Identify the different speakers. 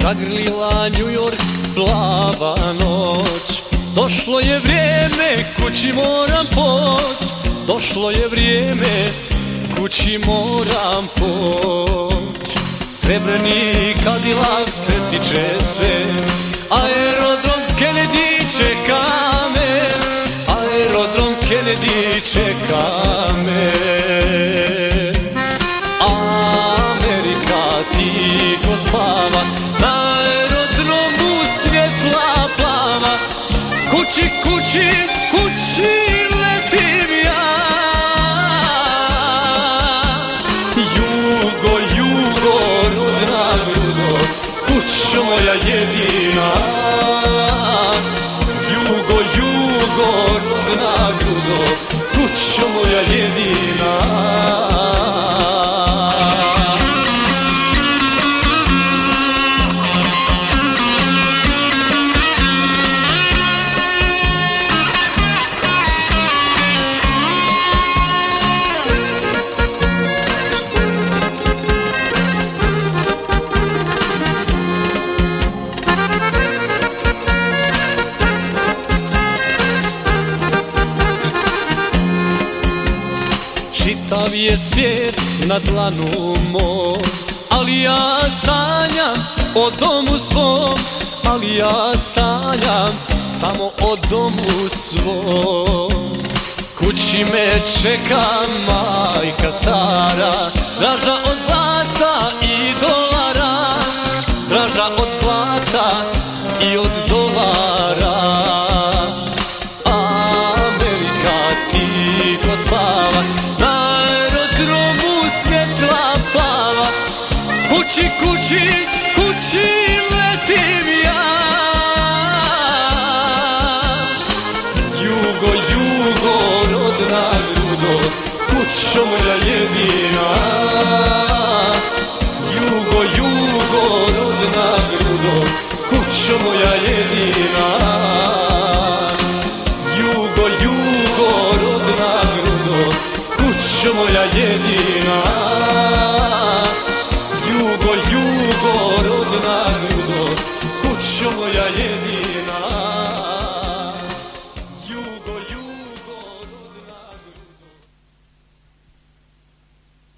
Speaker 1: zagrlila New York plava noć. Došlo je vrijeme, kući moram poć. Došlo je vrijeme, kući moram poć. Srebrni Cadillac pretiče se, aerodrom Kennedy čeka me, aerodrom Kennedy čeka me. Amerika tiho spava, na aerodromu svjetla plava. Kući, kući, kući letim ja. Jugo, jugo, rodna grudo, kućo moja jedina. Jugo, jugo, rodna grudo, kućo moja jedina. Čitav je svijet na dlanu mom, ali ja sanjam o domu svom, ali ja sanjam samo o domu svom. Kući me čeka majka stara, draža